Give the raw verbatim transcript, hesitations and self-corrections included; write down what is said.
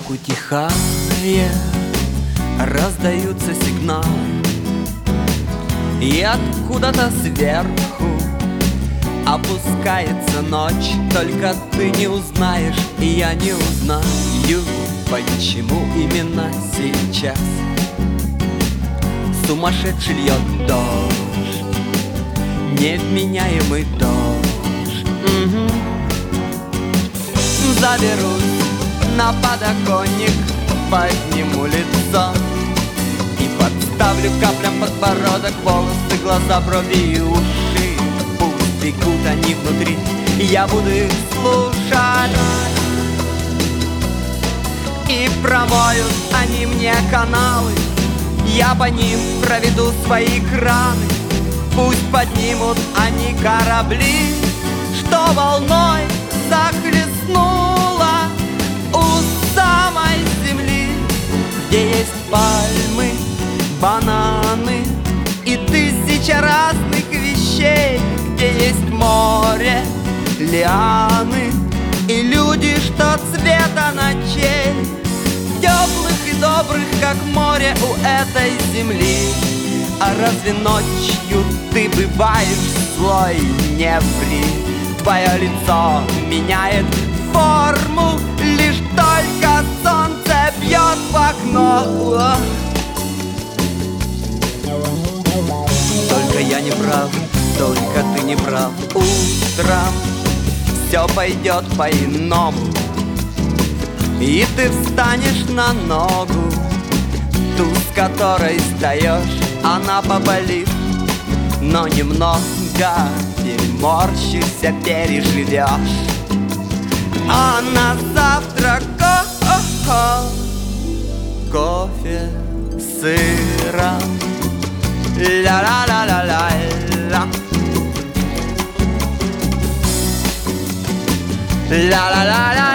вдруг утихает, раздаются сигналы, и откуда-то сверху опускается ночь. Только ты не узнаешь, и я не узнаю, почему именно сейчас сумасшедший льет дождь, невменяемый дождь. Угу. Заберусь на подоконник, подниму лицо и подставлю каплям подбородок, волосы, глаза, брови и уши. Пусть бегут они внутри, я буду их слушать, и промоют они мне каналы, я по ним проведу свои краны. Пусть поднимут они корабли, что волной захлестнула у самой земли, где есть пальмы, бананы и тысяча разных вещей, где есть море, лианы и люди, что цвета ночей, теплых и добрых, как море у этой земли. А разве ночью ты бываешь злой? Не ври, твое лицо меняет форму, лишь только солнце бьет в окно. Только я не прав, только ты не прав. Утром все пойдет по-иному, и ты встанешь на ногу, ту, с которой встаешь, она поболит, но немного переморщишься, переживешь. А на завтрак ко-ко, кофе с сыром, ля-ля-ля-ля-ля-ля, ля-ля-ля-ля.